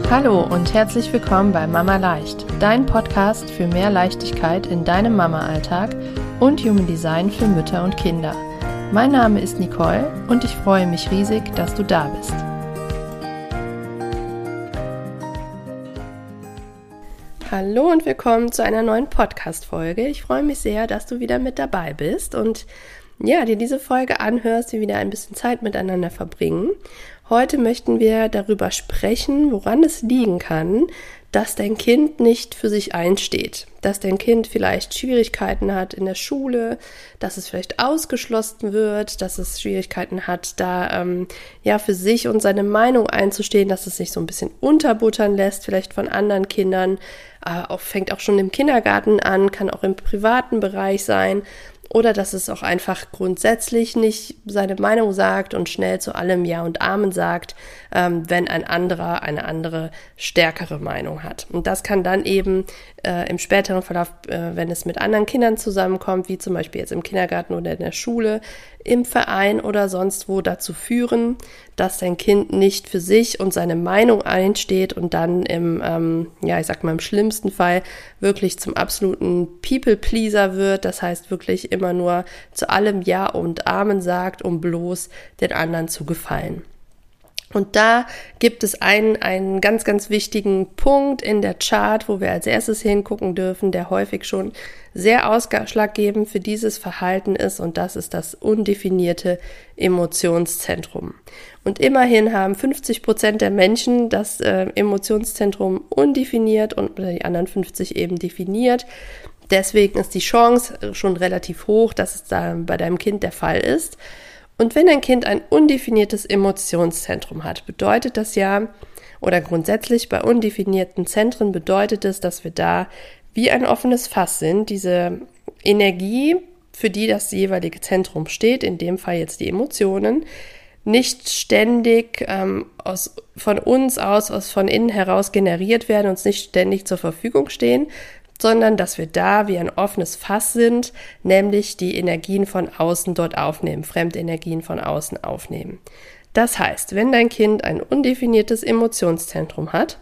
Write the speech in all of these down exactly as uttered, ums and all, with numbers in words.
Hallo und herzlich willkommen bei Mama Leicht, dein Podcast für mehr Leichtigkeit in deinem Mama-Alltag und Human Design für Mütter und Kinder. Mein Name ist Nicole und ich freue mich riesig, dass du da bist. Hallo und willkommen zu einer neuen Podcast-Folge. Ich freue mich sehr, dass du wieder mit dabei bist und ja, dir diese Folge anhörst, wir wieder ein bisschen Zeit miteinander verbringen. Heute möchten wir darüber sprechen, woran es liegen kann, dass dein Kind nicht für sich einsteht, dass dein Kind vielleicht Schwierigkeiten hat in der Schule, dass es vielleicht ausgeschlossen wird, dass es Schwierigkeiten hat, da ähm, ja für sich und seine Meinung einzustehen, dass es sich so ein bisschen unterbuttern lässt, vielleicht von anderen Kindern, äh, auch, fängt auch schon im Kindergarten an, kann auch im privaten Bereich sein. Oder dass es auch einfach grundsätzlich nicht seine Meinung sagt und schnell zu allem Ja und Amen sagt, ähm, wenn ein anderer eine andere, stärkere Meinung hat. Und das kann dann eben äh, im späteren Verlauf, äh, wenn es mit anderen Kindern zusammenkommt, wie zum Beispiel jetzt im Kindergarten oder in der Schule, im Verein oder sonst wo dazu führen, dass dein Kind nicht für sich und seine Meinung einsteht und dann im, ähm, ja, ich sag mal im schlimmsten Fall wirklich zum absoluten People-Pleaser wird. Das heißt wirklich immer nur zu allem Ja und Amen sagt, um bloß den anderen zu gefallen. Und da gibt es einen, einen ganz, ganz wichtigen Punkt in der Chart, wo wir als erstes hingucken dürfen, der häufig schon sehr ausschlaggebend für dieses Verhalten ist, und das ist das undefinierte Emotionszentrum. Und immerhin haben fünfzig Prozent der Menschen das äh, Emotionszentrum undefiniert und die anderen fünfzig eben definiert. Deswegen ist die Chance schon relativ hoch, dass es da bei deinem Kind der Fall ist. Und wenn ein Kind ein undefiniertes Emotionszentrum hat, bedeutet das ja, oder grundsätzlich bei undefinierten Zentren bedeutet es, dass wir da wie ein offenes Fass sind. Diese Energie, für die das jeweilige Zentrum steht, in dem Fall jetzt die Emotionen, nicht ständig ähm, aus, von uns aus, aus von innen heraus generiert werden, uns nicht ständig zur Verfügung stehen, sondern dass wir da wie ein offenes Fass sind, nämlich die Energien von außen dort aufnehmen, fremde Energien von außen aufnehmen. Das heißt, wenn dein Kind ein undefiniertes Emotionszentrum hat,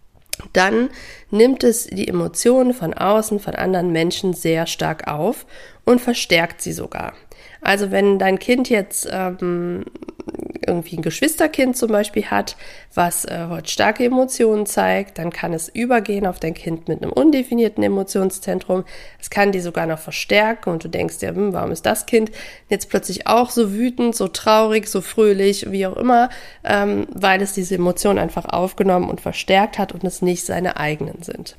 dann nimmt es die Emotionen von außen, von anderen Menschen sehr stark auf und verstärkt sie sogar. Also wenn dein Kind jetzt ähm, irgendwie ein Geschwisterkind zum Beispiel hat, was äh, heute starke Emotionen zeigt, dann kann es übergehen auf dein Kind mit einem undefinierten Emotionszentrum. Es kann die sogar noch verstärken und du denkst dir, hm, warum ist das Kind jetzt plötzlich auch so wütend, so traurig, so fröhlich, wie auch immer, ähm, weil es diese Emotionen einfach aufgenommen und verstärkt hat und es nicht seine eigenen sind.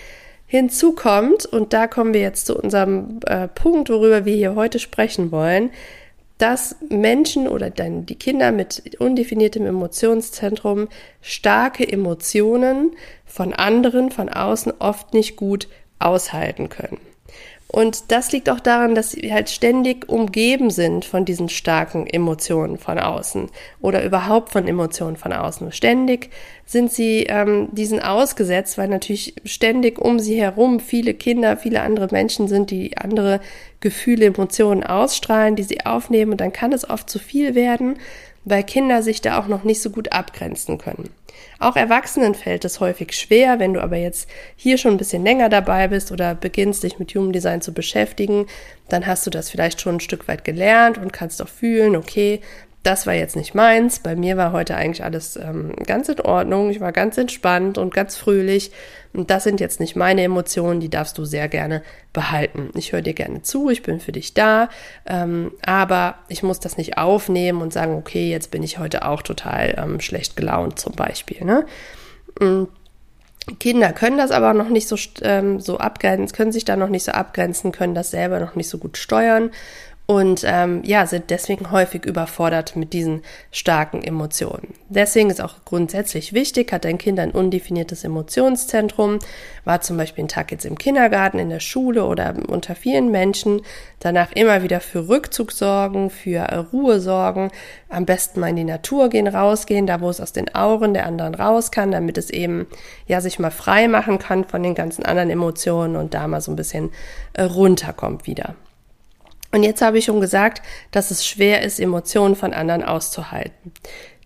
Hinzu kommt, und da kommen wir jetzt zu unserem äh, Punkt, worüber wir hier heute sprechen wollen, dass Menschen oder dann die Kinder mit undefiniertem Emotionszentrum starke Emotionen von anderen, von außen oft nicht gut aushalten können. Und das liegt auch daran, dass sie halt ständig umgeben sind von diesen starken Emotionen von außen oder überhaupt von Emotionen von außen. Ständig sind sie ähm, diesen ausgesetzt, weil natürlich ständig um sie herum viele Kinder, viele andere Menschen sind, die andere Gefühle, Emotionen ausstrahlen, die sie aufnehmen, und dann kann es oft zu viel werden, weil Kinder sich da auch noch nicht so gut abgrenzen können. Auch Erwachsenen fällt es häufig schwer, wenn du aber jetzt hier schon ein bisschen länger dabei bist oder beginnst, dich mit Human Design zu beschäftigen, dann hast du das vielleicht schon ein Stück weit gelernt und kannst auch fühlen, okay, das war jetzt nicht meins. Bei mir war heute eigentlich alles ähm, ganz in Ordnung. Ich war ganz entspannt und ganz fröhlich. Und das sind jetzt nicht meine Emotionen, die darfst du sehr gerne behalten. Ich höre dir gerne zu, ich bin für dich da, ähm, aber ich muss das nicht aufnehmen und sagen, okay, jetzt bin ich heute auch total ähm, schlecht gelaunt zum Beispiel. Ne? Und Kinder können das aber noch nicht so, ähm, so abgrenzen, können sich da noch nicht so abgrenzen, können das selber noch nicht so gut steuern. Und ähm, ja, sind deswegen häufig überfordert mit diesen starken Emotionen. Deswegen ist auch grundsätzlich wichtig, hat dein Kind ein undefiniertes Emotionszentrum, war zum Beispiel ein Tag jetzt im Kindergarten, in der Schule oder unter vielen Menschen, danach immer wieder für Rückzug sorgen, für äh, Ruhe sorgen, am besten mal in die Natur gehen, rausgehen, da wo es aus den Auren der anderen raus kann, damit es eben ja sich mal frei machen kann von den ganzen anderen Emotionen und da mal so ein bisschen äh, runterkommt wieder. Und jetzt habe ich schon gesagt, dass es schwer ist, Emotionen von anderen auszuhalten.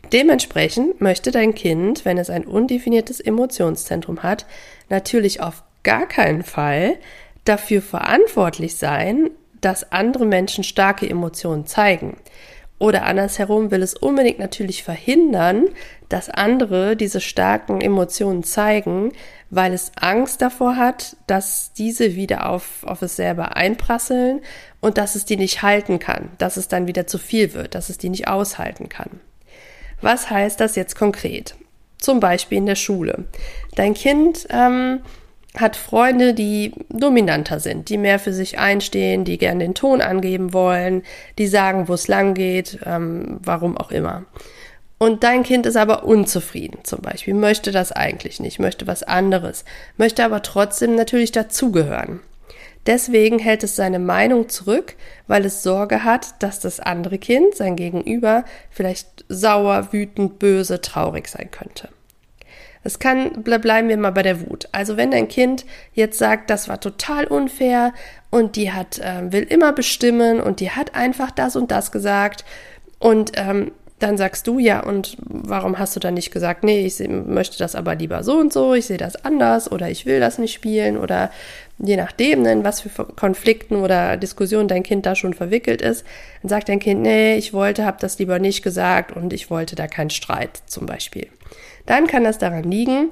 Dementsprechend möchte dein Kind, wenn es ein undefiniertes Emotionszentrum hat, natürlich auf gar keinen Fall dafür verantwortlich sein, dass andere Menschen starke Emotionen zeigen. Oder andersherum will es unbedingt natürlich verhindern, dass andere diese starken Emotionen zeigen, weil es Angst davor hat, dass diese wieder auf, auf es selber einprasseln und dass es die nicht halten kann, dass es dann wieder zu viel wird, dass es die nicht aushalten kann. Was heißt das jetzt konkret? Zum Beispiel in der Schule. Dein Kind ähm, hat Freunde, die dominanter sind, die mehr für sich einstehen, die gerne den Ton angeben wollen, die sagen, wo es lang geht, ähm, warum auch immer. Und dein Kind ist aber unzufrieden zum Beispiel, möchte das eigentlich nicht, möchte was anderes, möchte aber trotzdem natürlich dazugehören. Deswegen hält es seine Meinung zurück, weil es Sorge hat, dass das andere Kind, sein Gegenüber, vielleicht sauer, wütend, böse, traurig sein könnte. Es kann, bleiben wir mal bei der Wut. Also wenn dein Kind jetzt sagt, das war total unfair und die hat, äh, will immer bestimmen und die hat einfach das und das gesagt und ähm, dann sagst du, ja, und warum hast du dann nicht gesagt, nee, ich möchte das aber lieber so und so, ich sehe das anders oder ich will das nicht spielen oder je nachdem, in was für Konflikten oder Diskussionen dein Kind da schon verwickelt ist, dann sagt dein Kind, nee, ich wollte, habe das lieber nicht gesagt und ich wollte da keinen Streit zum Beispiel. Dann kann das daran liegen,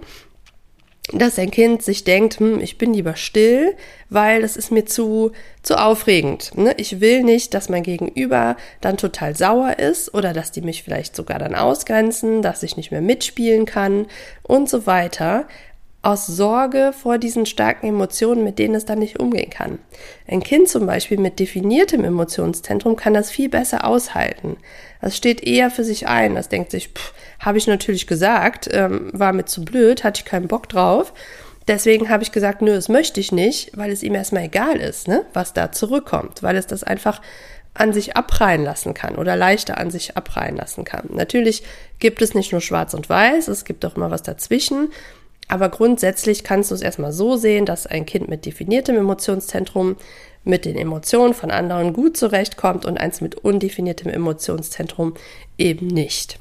dass dein Kind sich denkt, hm, ich bin lieber still, weil das ist mir zu, zu aufregend. Ne? Ich will nicht, dass mein Gegenüber dann total sauer ist oder dass die mich vielleicht sogar dann ausgrenzen, dass ich nicht mehr mitspielen kann und so weiter. Aus Sorge vor diesen starken Emotionen, mit denen es dann nicht umgehen kann. Ein Kind zum Beispiel mit definiertem Emotionszentrum kann das viel besser aushalten. Das steht eher für sich ein. Das denkt sich, habe ich natürlich gesagt, ähm, war mir zu blöd, hatte ich keinen Bock drauf. Deswegen habe ich gesagt, nö, das möchte ich nicht, weil es ihm erstmal egal ist, ne, was da zurückkommt, weil es das einfach an sich abprallen lassen kann oder leichter an sich abprallen lassen kann. Natürlich gibt es nicht nur schwarz und weiß, es gibt auch immer was dazwischen. Aber grundsätzlich kannst du es erstmal so sehen, dass ein Kind mit definiertem Emotionszentrum mit den Emotionen von anderen gut zurechtkommt und eins mit undefiniertem Emotionszentrum eben nicht.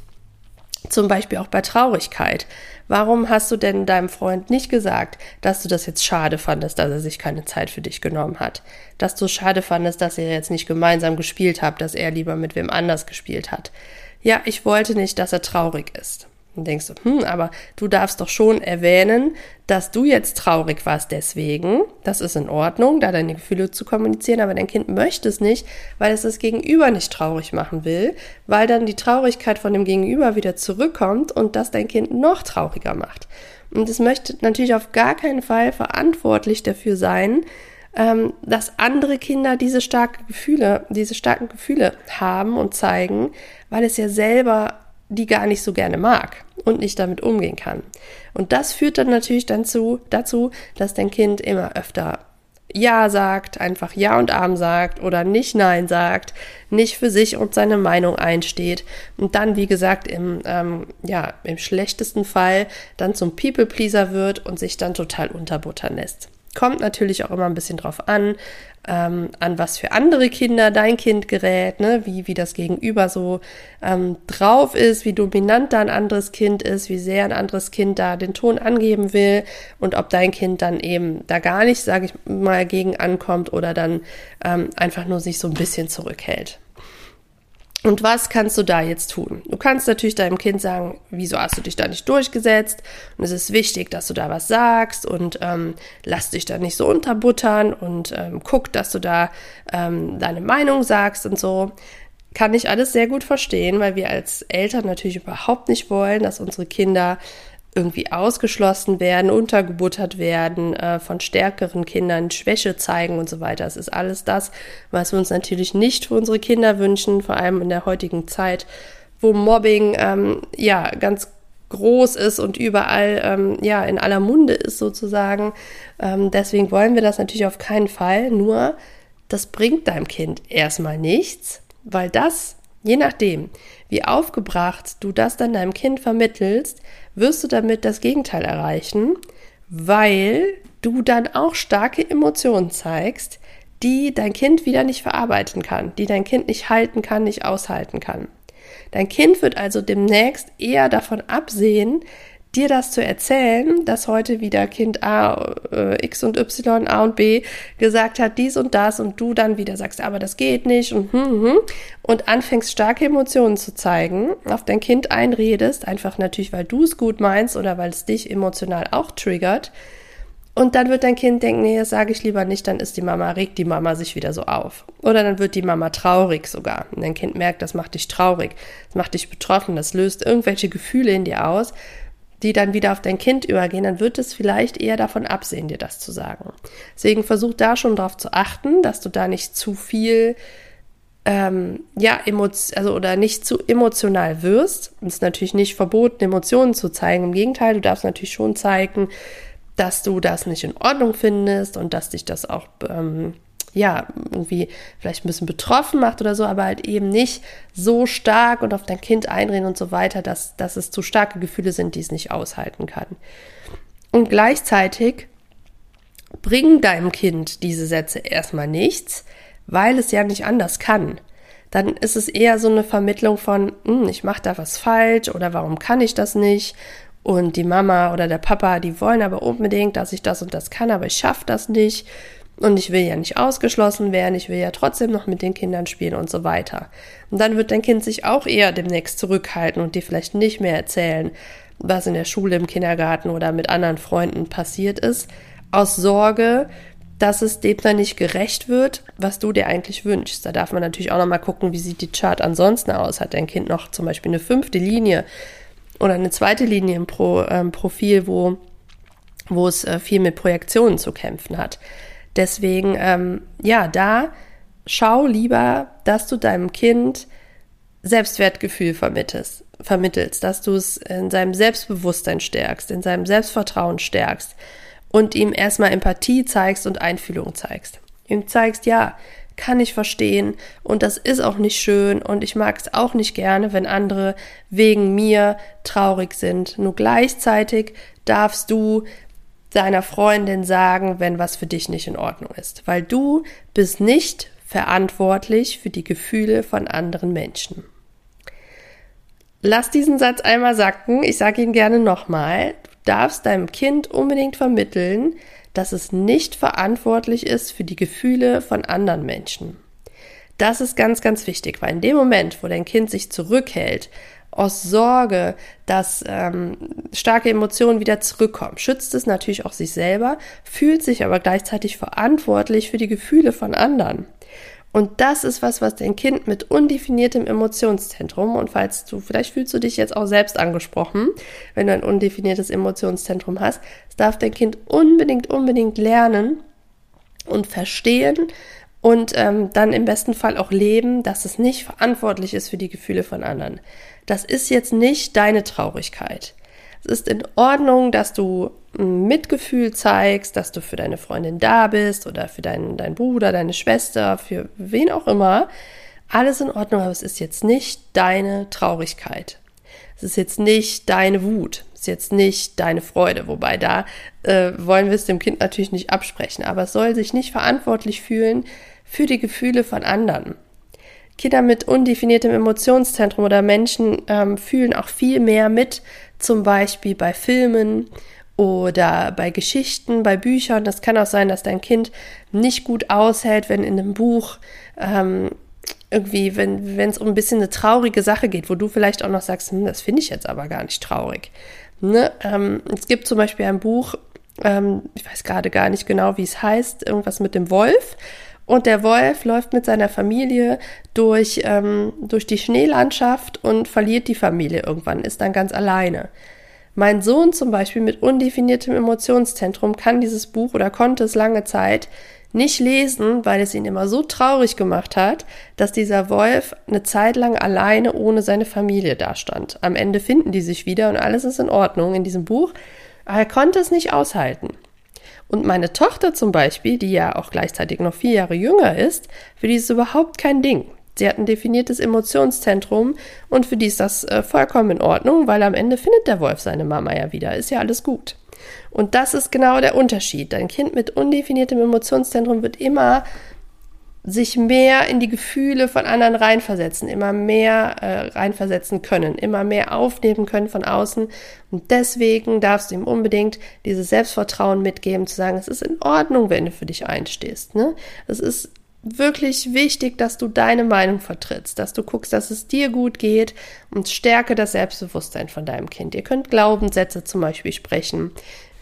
Zum Beispiel auch bei Traurigkeit. Warum hast du denn deinem Freund nicht gesagt, dass du das jetzt schade fandest, dass er sich keine Zeit für dich genommen hat? Dass du es schade fandest, dass ihr jetzt nicht gemeinsam gespielt habt, dass er lieber mit wem anders gespielt hat? Ja, ich wollte nicht, dass er traurig ist. Dann denkst du, hm, aber du darfst doch schon erwähnen, dass du jetzt traurig warst deswegen. Das ist in Ordnung, da deine Gefühle zu kommunizieren, aber dein Kind möchte es nicht, weil es das Gegenüber nicht traurig machen will, weil dann die Traurigkeit von dem Gegenüber wieder zurückkommt und das dein Kind noch trauriger macht. Und es möchte natürlich auf gar keinen Fall verantwortlich dafür sein, ähm, dass andere Kinder diese starken Gefühle, diese starken Gefühle haben und zeigen, weil es ja selber die gar nicht so gerne mag und nicht damit umgehen kann. Und das führt dann natürlich dann zu, dazu, dass dein Kind immer öfter Ja sagt, einfach Ja und Amen sagt oder nicht Nein sagt, nicht für sich und seine Meinung einsteht und dann, wie gesagt, im, ähm, ja, im schlechtesten Fall dann zum People-Pleaser wird und sich dann total unterbuttern lässt. Kommt natürlich auch immer ein bisschen drauf an, ähm, an was für andere Kinder dein Kind gerät, ne? wie, wie das Gegenüber so ähm, drauf ist, wie dominant da ein anderes Kind ist, wie sehr ein anderes Kind da den Ton angeben will und ob dein Kind dann eben da gar nicht, sage ich mal, gegen ankommt oder dann ähm, einfach nur sich so ein bisschen zurückhält. Und was kannst du da jetzt tun? Du kannst natürlich deinem Kind sagen, wieso hast du dich da nicht durchgesetzt? Und es ist wichtig, dass du da was sagst und ähm, lass dich da nicht so unterbuttern und ähm, guck, dass du da ähm, deine Meinung sagst und so. Kann ich alles sehr gut verstehen, weil wir als Eltern natürlich überhaupt nicht wollen, dass unsere Kinder irgendwie ausgeschlossen werden, untergebuttert werden, äh, von stärkeren Kindern Schwäche zeigen und so weiter. Das ist alles das, was wir uns natürlich nicht für unsere Kinder wünschen, vor allem in der heutigen Zeit, wo Mobbing ähm, ja ganz groß ist und überall ähm, ja in aller Munde ist sozusagen. Ähm, deswegen wollen wir das natürlich auf keinen Fall. Nur das bringt deinem Kind erstmal nichts, weil das, je nachdem, wie aufgebracht du das dann deinem Kind vermittelst, wirst du damit das Gegenteil erreichen, weil du dann auch starke Emotionen zeigst, die dein Kind wieder nicht verarbeiten kann, die dein Kind nicht halten kann, nicht aushalten kann. Dein Kind wird also demnächst eher davon absehen, dir das zu erzählen, dass heute wieder Kind A, äh, X und Y, A und B gesagt hat, dies und das und du dann wieder sagst, aber das geht nicht und hm, hm, und anfängst starke Emotionen zu zeigen, auf dein Kind einredest, einfach natürlich, weil du es gut meinst oder weil es dich emotional auch triggert. Und dann wird dein Kind denken, nee, das sage ich lieber nicht, dann ist die Mama, regt die Mama sich wieder so auf. Oder dann wird die Mama traurig sogar. Und dein Kind merkt, das macht dich traurig, das macht dich betroffen, das löst irgendwelche Gefühle in dir aus, die dann wieder auf dein Kind übergehen, dann wird es vielleicht eher davon absehen, dir das zu sagen. Deswegen versuch da schon drauf zu achten, dass du da nicht zu viel, ähm, ja, emo- also oder nicht zu emotional wirst. Es ist natürlich nicht verboten, Emotionen zu zeigen. Im Gegenteil, du darfst natürlich schon zeigen, dass du das nicht in Ordnung findest und dass dich das auch ähm, ja, irgendwie vielleicht ein bisschen betroffen macht oder so, aber halt eben nicht so stark und auf dein Kind einreden und so weiter, dass, dass es zu starke Gefühle sind, die es nicht aushalten kann. Und gleichzeitig bringen deinem Kind diese Sätze erstmal nichts, weil es ja nicht anders kann. Dann ist es eher so eine Vermittlung von, hm, ich mache da was falsch oder warum kann ich das nicht? Und die Mama oder der Papa, die wollen aber unbedingt, dass ich das und das kann, aber ich schaffe das nicht. Und ich will ja nicht ausgeschlossen werden, ich will ja trotzdem noch mit den Kindern spielen und so weiter. Und dann wird dein Kind sich auch eher demnächst zurückhalten und dir vielleicht nicht mehr erzählen, was in der Schule, im Kindergarten oder mit anderen Freunden passiert ist, aus Sorge, dass es dem dann nicht gerecht wird, was du dir eigentlich wünschst. Da darf man natürlich auch nochmal gucken, wie sieht die Chart ansonsten aus. Hat dein Kind noch zum Beispiel eine fünfte Linie oder eine zweite Linie im Pro, ähm, Profil, wo, wo es äh, viel mit Projektionen zu kämpfen hat. Deswegen, ähm, ja, da schau lieber, dass du deinem Kind Selbstwertgefühl vermittelst, vermittelst, dass du es in seinem Selbstbewusstsein stärkst, in seinem Selbstvertrauen stärkst und ihm erstmal Empathie zeigst und Einfühlung zeigst. Ihm zeigst, ja, kann ich verstehen und das ist auch nicht schön und ich mag es auch nicht gerne, wenn andere wegen mir traurig sind. Nur gleichzeitig darfst du deiner Freundin sagen, wenn was für dich nicht in Ordnung ist. Weil du bist nicht verantwortlich für die Gefühle von anderen Menschen. Lass diesen Satz einmal sacken. Ich sage ihn gerne nochmal. Du darfst deinem Kind unbedingt vermitteln, dass es nicht verantwortlich ist für die Gefühle von anderen Menschen. Das ist ganz, ganz wichtig, weil in dem Moment, wo dein Kind sich zurückhält, aus Sorge, dass ähm, starke Emotionen wieder zurückkommen, schützt es natürlich auch sich selber, fühlt sich aber gleichzeitig verantwortlich für die Gefühle von anderen. Und das ist was, was dein Kind mit undefiniertem Emotionszentrum, und falls du, vielleicht fühlst du dich jetzt auch selbst angesprochen, wenn du ein undefiniertes Emotionszentrum hast, das darf dein Kind unbedingt, unbedingt lernen und verstehen und ähm, dann im besten Fall auch leben, dass es nicht verantwortlich ist für die Gefühle von anderen. Das ist jetzt nicht deine Traurigkeit. Es ist in Ordnung, dass du ein Mitgefühl zeigst, dass du für deine Freundin da bist oder für deinen, deinen Bruder, deine Schwester, für wen auch immer. Alles in Ordnung, aber es ist jetzt nicht deine Traurigkeit. Es ist jetzt nicht deine Wut. Es ist jetzt nicht deine Freude. Wobei da äh, wollen wir es dem Kind natürlich nicht absprechen. Aber es soll sich nicht verantwortlich fühlen für die Gefühle von anderen. Kinder mit undefiniertem Emotionszentrum oder Menschen ähm, fühlen auch viel mehr mit, zum Beispiel bei Filmen oder bei Geschichten, bei Büchern. Das kann auch sein, dass dein Kind nicht gut aushält, wenn in einem Buch ähm, irgendwie, wenn wenn es um ein bisschen eine traurige Sache geht, wo du vielleicht auch noch sagst, hm, das finde ich jetzt aber gar nicht traurig. Ne? Ähm, es gibt zum Beispiel ein Buch, ähm, ich weiß gerade gar nicht genau, wie es heißt, irgendwas mit dem Wolf. Und der Wolf läuft mit seiner Familie durch, ähm, durch die Schneelandschaft und verliert die Familie irgendwann, ist dann ganz alleine. Mein Sohn zum Beispiel mit undefiniertem Emotionszentrum kann dieses Buch oder konnte es lange Zeit nicht lesen, weil es ihn immer so traurig gemacht hat, dass dieser Wolf eine Zeit lang alleine ohne seine Familie dastand. Am Ende finden die sich wieder und alles ist in Ordnung in diesem Buch, aber er konnte es nicht aushalten. Und meine Tochter zum Beispiel, die ja auch gleichzeitig noch vier Jahre jünger ist, für die ist es überhaupt kein Ding. Sie hat ein definiertes Emotionszentrum und für die ist das äh, vollkommen in Ordnung, weil am Ende findet der Wolf seine Mama ja wieder, ist ja alles gut. Und das ist genau der Unterschied. Dein Kind mit undefiniertem Emotionszentrum wird immer sich mehr in die Gefühle von anderen reinversetzen, immer mehr äh, reinversetzen können, immer mehr aufnehmen können von außen. Und deswegen darfst du ihm unbedingt dieses Selbstvertrauen mitgeben, zu sagen, es ist in Ordnung, wenn du für dich einstehst. Ne? Es ist wirklich wichtig, dass du deine Meinung vertrittst, dass du guckst, dass es dir gut geht und stärke das Selbstbewusstsein von deinem Kind. Ihr könnt Glaubenssätze zum Beispiel sprechen.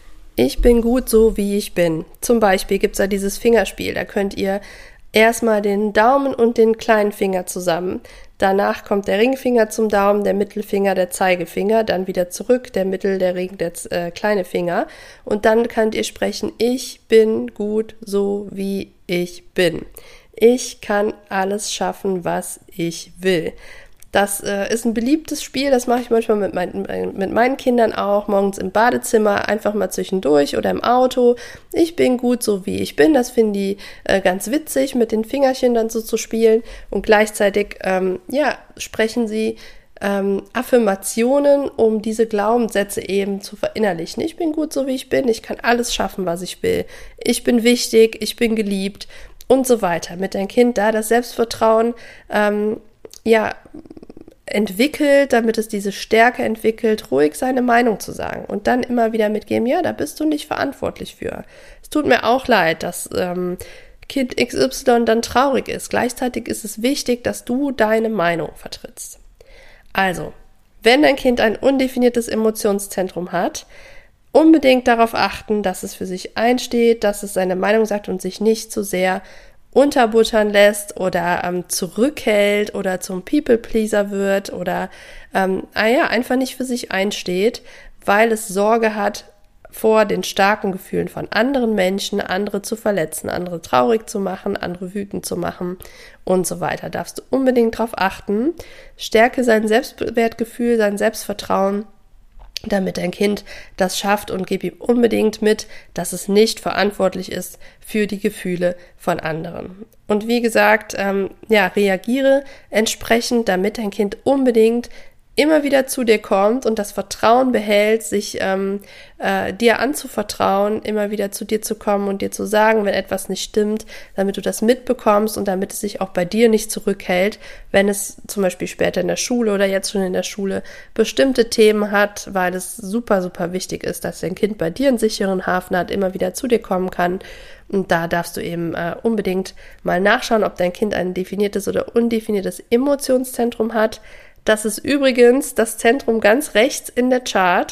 Ich bin gut so, wie ich bin. Zum Beispiel gibt es da dieses Fingerspiel, da könnt ihr erstmal den Daumen und den kleinen Finger zusammen. Danach kommt der Ringfinger zum Daumen, der Mittelfinger, der Zeigefinger, dann wieder zurück, der Mittel, der Ring, der äh, kleine Finger. Und dann könnt ihr sprechen, ich bin gut so, wie ich bin. Ich kann alles schaffen, was ich will. Das äh, ist ein beliebtes Spiel, das mache ich manchmal mit, mein, mit meinen Kindern auch, morgens im Badezimmer, einfach mal zwischendurch oder im Auto. Ich bin gut so, wie ich bin, das finden die äh, ganz witzig, mit den Fingerchen dann so zu spielen und gleichzeitig, ähm, ja, sprechen sie ähm, Affirmationen, um diese Glaubenssätze eben zu verinnerlichen. Ich bin gut so, wie ich bin, ich kann alles schaffen, was ich will. Ich bin wichtig, ich bin geliebt und so weiter. Mit deinem Kind da das Selbstvertrauen, ähm, ja, entwickelt, damit es diese Stärke entwickelt, ruhig seine Meinung zu sagen und dann immer wieder mitgeben, ja, da bist du nicht verantwortlich für. Es tut mir auch leid, dass ähm, Kind X Y dann traurig ist. Gleichzeitig ist es wichtig, dass du deine Meinung vertrittst. Also, wenn dein Kind ein undefiniertes Emotionszentrum hat, unbedingt darauf achten, dass es für sich einsteht, dass es seine Meinung sagt und sich nicht zu sehr unterbuttern lässt oder ähm, zurückhält oder zum People-Pleaser wird oder ähm, ah ja, einfach nicht für sich einsteht, weil es Sorge hat vor den starken Gefühlen von anderen Menschen, andere zu verletzen, andere traurig zu machen, andere wütend zu machen und so weiter. Darfst du unbedingt darauf achten. Stärke sein Selbstwertgefühl, sein Selbstvertrauen, damit dein Kind das schafft und gib ihm unbedingt mit, dass es nicht verantwortlich ist für die Gefühle von anderen. Und wie gesagt, ähm, ja, reagiere entsprechend, damit dein Kind unbedingt immer wieder zu dir kommt und das Vertrauen behält, sich ähm, äh, dir anzuvertrauen, immer wieder zu dir zu kommen und dir zu sagen, wenn etwas nicht stimmt, damit du das mitbekommst und damit es sich auch bei dir nicht zurückhält, wenn es zum Beispiel später in der Schule oder jetzt schon in der Schule bestimmte Themen hat, weil es super, super wichtig ist, dass dein Kind bei dir einen sicheren Hafen hat, immer wieder zu dir kommen kann. Und da darfst du eben äh, unbedingt mal nachschauen, ob dein Kind ein definiertes oder undefiniertes Emotionszentrum hat. Das ist übrigens das Zentrum ganz rechts in der Chart.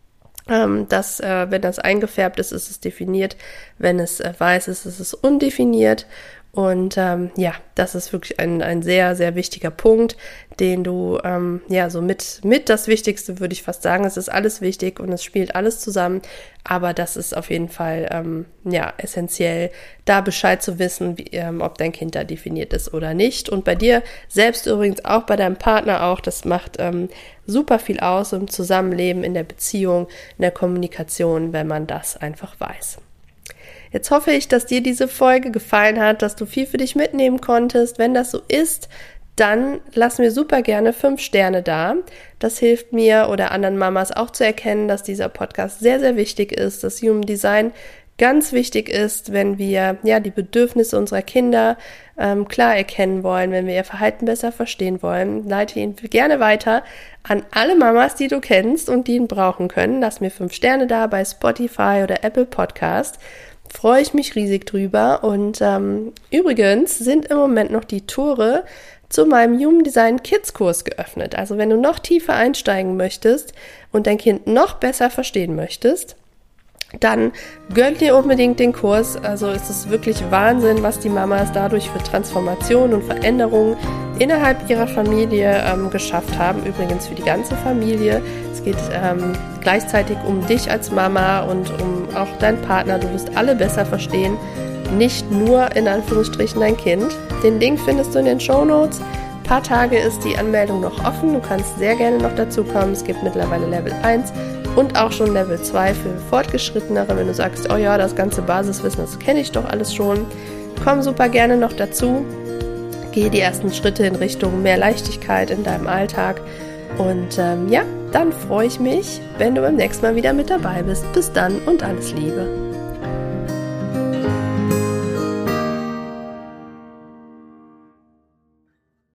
Ähm, das, äh, wenn das eingefärbt ist, ist es definiert. Wenn es äh, weiß ist, ist es undefiniert. Und ähm, ja, das ist wirklich ein, ein sehr, sehr wichtiger Punkt, den du, ähm, ja, so mit, mit das Wichtigste, würde ich fast sagen. Es ist alles wichtig und es spielt alles zusammen, aber das ist auf jeden Fall, ähm, ja, essentiell, da Bescheid zu wissen, wie, ähm, ob dein Kind da definiert ist oder nicht. Und bei dir selbst übrigens auch, bei deinem Partner auch, das macht ähm, super viel aus im Zusammenleben, in der Beziehung, in der Kommunikation, wenn man das einfach weiß. Jetzt hoffe ich, dass dir diese Folge gefallen hat, dass du viel für dich mitnehmen konntest. Wenn das so ist, dann lass mir super gerne fünf Sterne da. Das hilft mir oder anderen Mamas auch zu erkennen, dass dieser Podcast sehr, sehr wichtig ist, dass Human Design ganz wichtig ist, wenn wir ja die Bedürfnisse unserer Kinder ähm, klar erkennen wollen, wenn wir ihr Verhalten besser verstehen wollen. Leite ihn gerne weiter an alle Mamas, die du kennst und die ihn brauchen können. Lass mir fünf Sterne da bei Spotify oder Apple Podcast. Freue ich mich riesig drüber und ähm, übrigens sind im Moment noch die Tore zu meinem Human Design Kids Kurs geöffnet. Also wenn du noch tiefer einsteigen möchtest und dein Kind noch besser verstehen möchtest, dann gönn dir unbedingt den Kurs. Also es ist wirklich Wahnsinn, was die Mamas dadurch für Transformation und Veränderungen innerhalb ihrer Familie ähm, geschafft haben. Übrigens für die ganze Familie. Es geht ähm, gleichzeitig um dich als Mama und um auch deinen Partner. Du wirst alle besser verstehen. Nicht nur in Anführungsstrichen dein Kind. Den Link findest du in den Shownotes. Ein paar Tage ist die Anmeldung noch offen. Du kannst sehr gerne noch dazu kommen. Es gibt mittlerweile Level eins und auch schon Level zwei für Fortgeschrittenere. Wenn du sagst, oh ja, das ganze Basiswissen, das kenne ich doch alles schon. Komm super gerne noch dazu. Geh die ersten Schritte in Richtung mehr Leichtigkeit in deinem Alltag. Und ähm, ja, dann freue ich mich, wenn du beim nächsten Mal wieder mit dabei bist. Bis dann und alles Liebe.